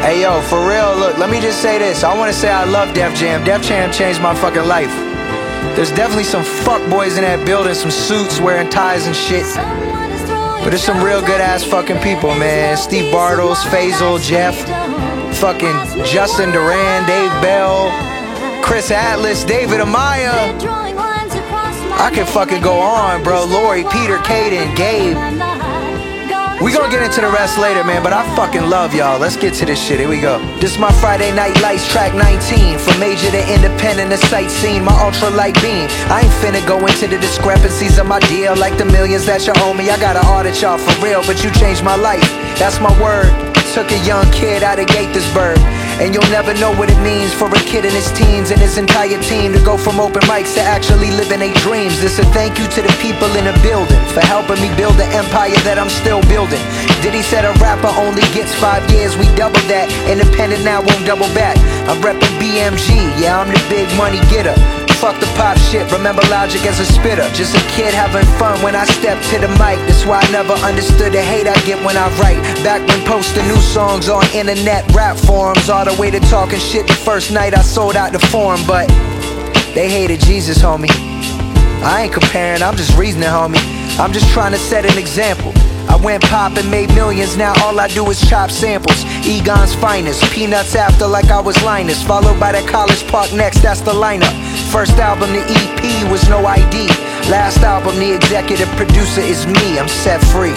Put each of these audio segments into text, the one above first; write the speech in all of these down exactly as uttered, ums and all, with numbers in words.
Hey yo, for real, look, let me just say this. I wanna say I love Def Jam. Def Jam changed my fucking life. There's definitely some fuckboys in that building, some suits wearing ties and shit. But there's some real good ass fucking people, man. Steve Bartles, Faisal, Jeff, fucking Justin Duran, Dave Bell, Chris Atlas, David Amaya. I can fucking go on, bro. Lori, Peter, Caden, Gabe. We gonna get into the rest later, man, but I fucking love y'all. Let's get to this shit. Here we go. This is my Friday Night Lights, track nineteen. From major to independent to sightseeing, my ultralight beam. I ain't finna go into the discrepancies of my deal like the millions that you owe me. I gotta audit y'all for real, but you changed my life. That's my word. Took a young kid out of Gaithersburg, and you'll never know what it means for a kid in his teens and his entire team to go from open mics to actually living their dreams. This a thank you to the people in the building for helping me build the empire that I'm still building. Diddy said a rapper only gets five years, we double that. Independent now won't double back. I'm reppin' B M G, yeah, I'm the big money getter. Fuck the pop shit, remember Logic as a spitter. Just a kid having fun when I step to the mic. That's why I never understood the hate I get when I write. Back when posting new songs on internet rap forums, all the way to talking shit the first night I sold out the forum. But they hated Jesus, homie. I ain't comparing, I'm just reasoning, homie. I'm just trying to set an example. I went pop and made millions, now all I do is chop samples. Egon's finest, Peanuts after like I was Linus, followed by that College Park next, that's the lineup. First album, the E P was no I D. Last album, the executive producer is me, I'm set free.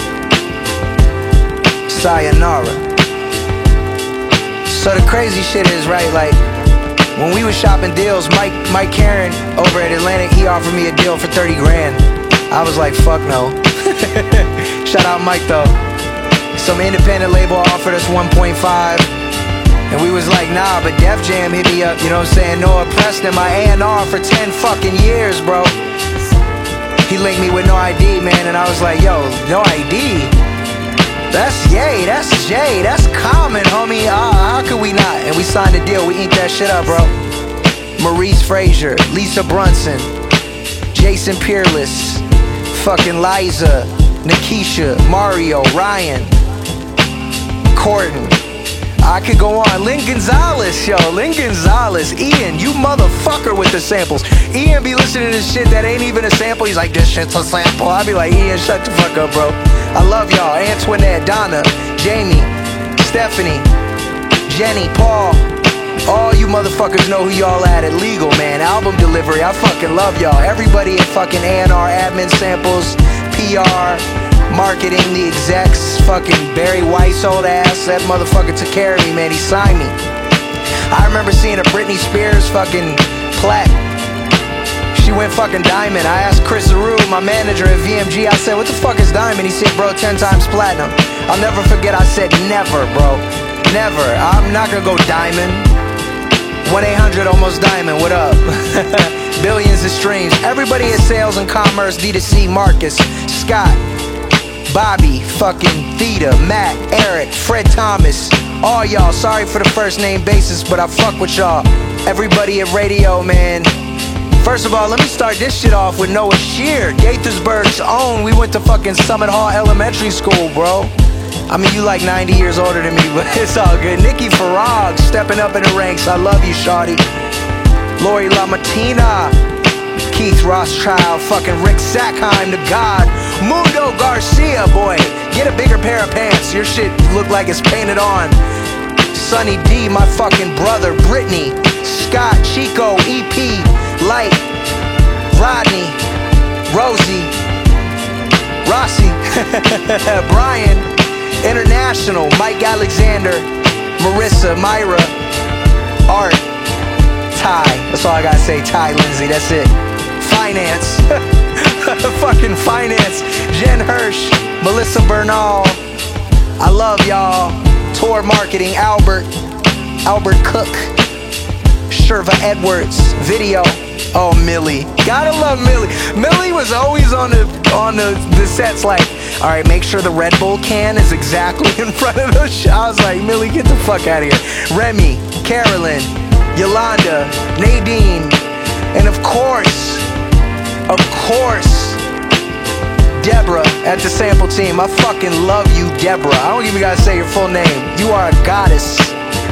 Sayonara. So the crazy shit is, right, like, when we was shopping deals, Mike Mike Karen over at Atlantic, he offered me a deal for thirty grand. I was like, fuck no. Shout out Mike though. Some independent label offered us one point five, and we was like, nah, but Def Jam hit me up, you know what I'm saying? Noah Preston, my A and R for ten fucking years, bro. He linked me with No I D, man, and I was like, yo, No I D? That's yay, that's Jay, that's common, homie. Uh, how could we not? And we signed a deal, we inked that shit up, bro. Maurice Frazier, Lisa Brunson, Jason Peerless, fucking Liza, Nikisha, Mario, Ryan, Corton. I could go on. Lynn Gonzalez, yo. Lynn Gonzalez. Ian, you motherfucker with the samples. Ian be listening to shit that ain't even a sample. He's like, this shit's a sample. I be like, Ian, shut the fuck up, bro. I love y'all. Antoinette, Donna, Jamie, Stephanie, Jenny, Paul. All you motherfuckers know who y'all at at Legal, man. Album delivery, I fucking love y'all. Everybody at fucking A and R, admin samples, P R, marketing, the execs, fucking Barry Weiss, old ass. That motherfucker took care of me, man. He signed me. I remember seeing a Britney Spears fucking plat. She went fucking diamond. I asked Chris Aru, my manager at V M G, I said, what the fuck is diamond? He said, bro, ten times platinum. I'll never forget, I said, never, bro. Never. I'm not gonna go diamond. one eight hundred almost diamond, what up? Billions of streams. Everybody at sales and commerce, D two C, Marcus, Scott, Bobby, fucking Theta, Matt, Eric, Fred Thomas, all y'all. Sorry for the first name basis, but I fuck with y'all. Everybody at radio, man. First of all, let me start this shit off with Noah Shear, Gaithersburg's own. We went to fucking Summit Hall Elementary School, bro. I mean, you like ninety years older than me, but it's all good. Nikki Farag, stepping up in the ranks. I love you, shawty. Lori LaMartina, Keith Rothschild, fucking Rick Sackheim, the God. Mundo Garcia, boy, get a bigger pair of pants. Your shit look like it's painted on. Sonny D, my fucking brother. Brittany, Scott, Chico, E P, Light, Rodney, Rosie, Rossi, Brian, International, Mike Alexander, Marissa, Myra, Art, Ty. That's all I gotta say. Ty Lindsay, that's it. Finance. Fucking finance. Jen Hirsch, Melissa Bernal. I love y'all. Tour marketing, Albert. Albert Cook. Sherva Edwards. Video. Oh, Millie. Gotta love Millie. Millie was always on the on the, the sets like, all right, make sure the Red Bull can is exactly in front of the show. I was like, Millie, get the fuck out of here. Remy, Carolyn, Yolanda, Nadine, and of course, of course, Deborah at the sample team. I fucking love you, Deborah. I don't even gotta say your full name. You are a goddess.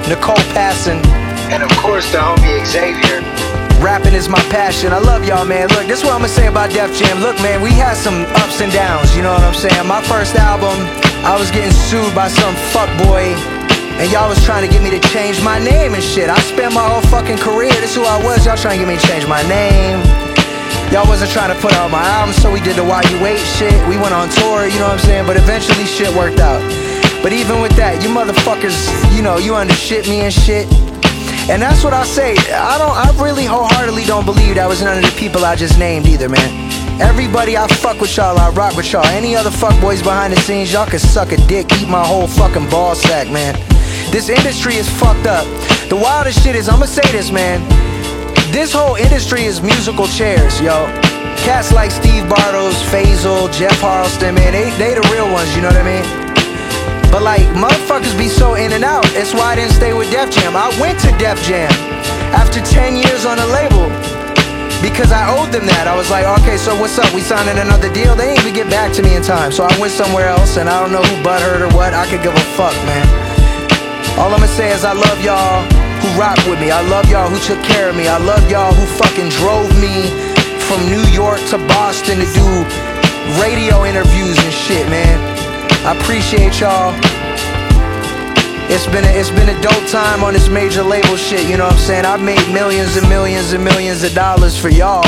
Nicole Passon, and of course the homie Xavier. Rapping is my passion. I love y'all, man. Look, this is what I'm gonna say about Def Jam. Look, man, we had some ups and downs, you know what I'm saying? My first album, I was getting sued by some fuckboy, and y'all was trying to get me to change my name and shit. I spent my whole fucking career, this is who I was. Y'all trying to get me to change my name. Y'all wasn't trying to put out my album, so we did the While You Wait shit. We went on tour, you know what I'm saying? But eventually shit worked out. But even with that, you motherfuckers, you know, you undershit me and shit. And that's what I say. I don't, I really wholeheartedly don't believe that was none of the people I just named either, man. Everybody, I fuck with y'all, I rock with y'all. Any other fuckboys behind the scenes, y'all can suck a dick, eat my whole fucking ball sack, man. This industry is fucked up. The wildest shit is, I'ma say this, man. This whole industry is musical chairs, yo. Cats like Steve Bartles, Faisal, Jeff Harleston, man, they, they the real ones, you know what I mean? But like, motherfuckers be so in and out. That's why I didn't stay with Def Jam. I went to Def Jam after ten years on the label because I owed them that. I was like, okay, so what's up? We signing another deal? They didn't even get back to me in time. So I went somewhere else, and I don't know who butthurt or what. I could give a fuck, man. All I'm gonna say is I love y'all who rock with me. I love y'all who took care of me. I love y'all who fucking drove me from New York to Boston to do radio interviews and shit, man. I appreciate y'all. It's been a, it's been a dope time on this major label shit, you know what I'm saying? I've made millions and millions and millions of dollars for y'all.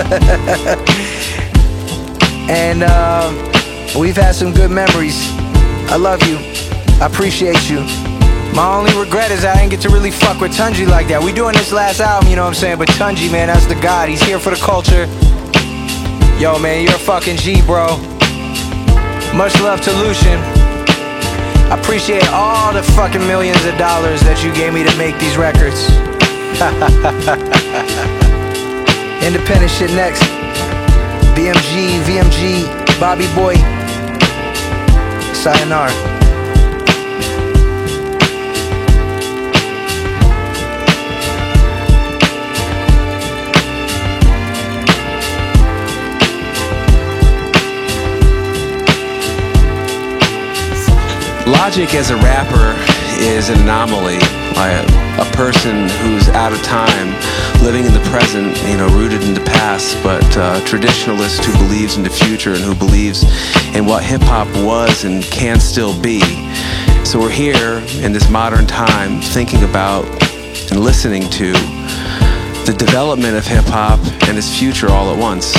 And uh, we've had some good memories. I love you. I appreciate you. My only regret is I didn't get to really fuck with Tunji like that. We doing this last album, you know what I'm saying? But Tunji, man, that's the god. He's here for the culture. Yo, man, you're a fucking G, bro. Much love to Lucian. I appreciate all the fucking millions of dollars that you gave me to make these records. Independent shit next. B M G, V M G, Bobby Boy. Sayonara. Logic as a rapper is an anomaly, like a person who's out of time, living in the present, you know, rooted in the past, but uh, traditionalist who believes in the future and who believes in what hip-hop was and can still be. So we're here in this modern time thinking about and listening to the development of hip-hop and its future all at once.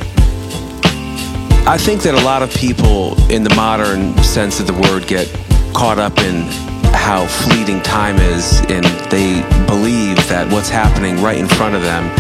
I think that a lot of people in the modern sense of the word get caught up in how fleeting time is, and they believe that what's happening right in front of them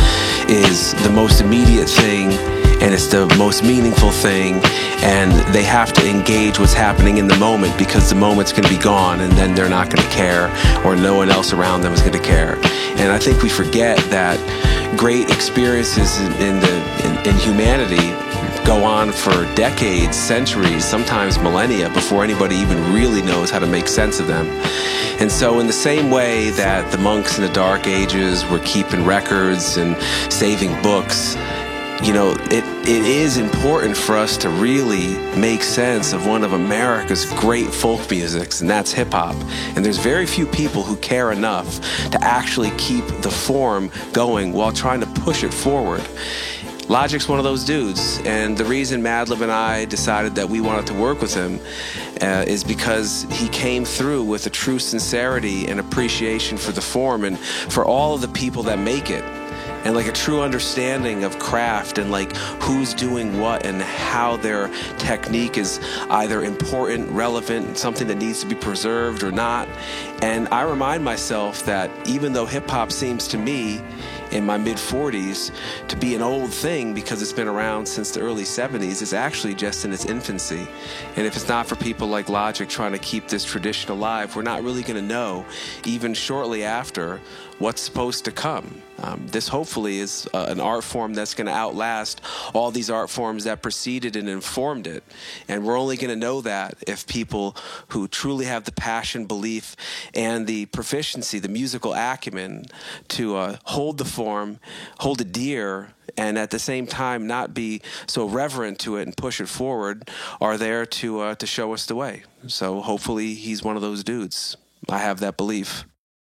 is the most immediate thing and it's the most meaningful thing, and they have to engage what's happening in the moment because the moment's going to be gone and then they're not going to care, or no one else around them is going to care. And I think we forget that great experiences in, in, the, in, in humanity go on for decades, centuries, sometimes millennia before anybody even really knows how to make sense of them. And so in the same way that the monks in the Dark Ages were keeping records and saving books, you know, it, it is important for us to really make sense of one of America's great folk musics, and that's hip-hop. And there's very few people who care enough to actually keep the form going while trying to push it forward. Logic's one of those dudes, and the reason Madlib and I decided that we wanted to work with him uh, is because he came through with a true sincerity and appreciation for the form and for all of the people that make it, and like a true understanding of craft and like who's doing what and how their technique is either important, relevant, something that needs to be preserved or not. And I remind myself that even though hip-hop seems to me in my mid forties to be an old thing because it's been around since the early seventies, it's actually just in its infancy. And if it's not for people like Logic trying to keep this tradition alive, we're not really going to know, even shortly after, what's supposed to come. Um, this hopefully is uh, an art form that's going to outlast all these art forms that preceded and informed it. And we're only going to know that if people who truly have the passion, belief, and the proficiency, the musical acumen to uh, hold the form, hold it dear, and at the same time not be so reverent to it and push it forward, are there to uh, to show us the way. So hopefully he's one of those dudes. I have that belief.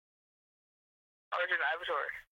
Arjun Avatar.